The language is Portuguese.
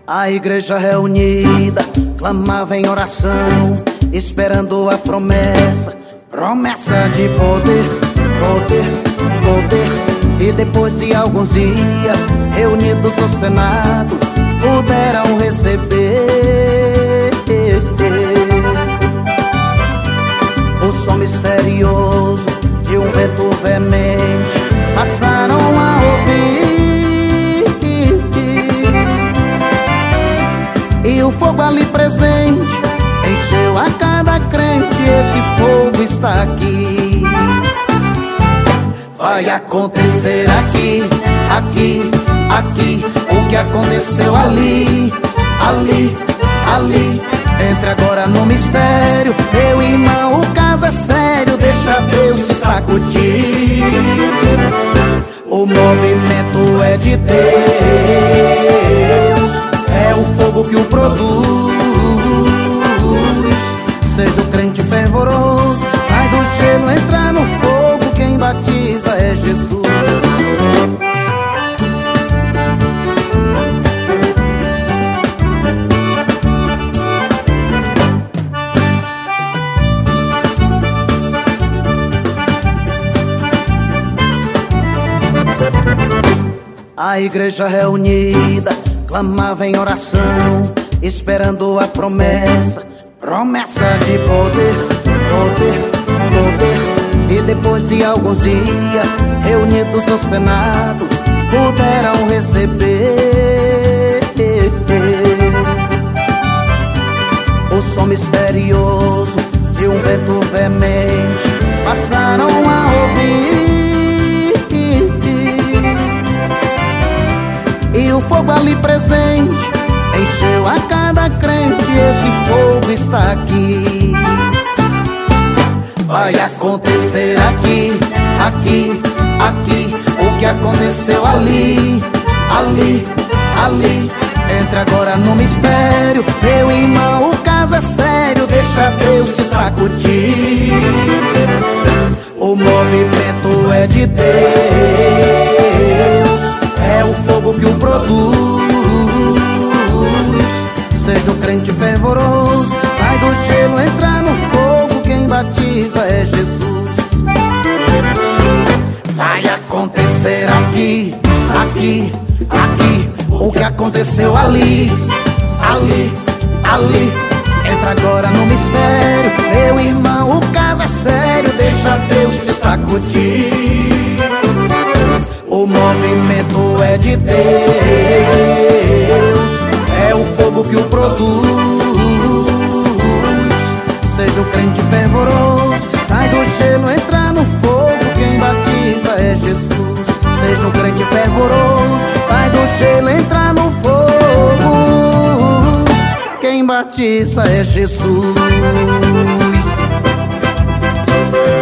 A igreja reunida clamava em oração, esperando a promessa de poder, poder, poder. E depois de alguns dias, reunidos no Senado, puderam receber o som misterioso de um vento veemente. Passaram a ouvir, e o fogo ali presente encheu a cada crente. Esse fogo está aqui. Vai acontecer aqui, aqui, aqui, o que aconteceu ali, ali, ali. Entre agora no mistério, meu irmão, o caso é sério. Deixa Deus te sacudir. O movimento é de Deus, é o fogo que o produz. Seja o crente fervoroso, sai do gelo, entra no fogo. Quem batiza é Jesus. A igreja reunida clamava em oração, esperando a promessa de poder, poder, poder. E depois de alguns dias, reunidos no Senado, puderam receber o som misterioso de um vento veemente. Passaram a ouvir, e o fogo ali presente encheu a cada crente. Esse fogo está aqui. Vai acontecer aqui, aqui, aqui, o que aconteceu ali, ali, ali. Entre agora no mistério, meu irmão, o caso é sério. Deixa Deus te sacudir. O movimento é de Deus, é o fogo que o produz. Seja o crente fervoroso, sai do gelo, entra no fogo. Quem batiza é Jesus. Vai acontecer aqui, aqui, aqui, o que aconteceu ali, ali, ali. Entra agora no mistério, meu irmão, o caso é sério. Deixa Deus te sacudir. O movimento é de Deus, é o fogo que o produz. Seja o crente fervoroso, sai do gelo, entra no fogo. Quem batiza é Jesus. Seja um crente fervoroso, sai do gelo, entra no fogo. Quem batiza é Jesus.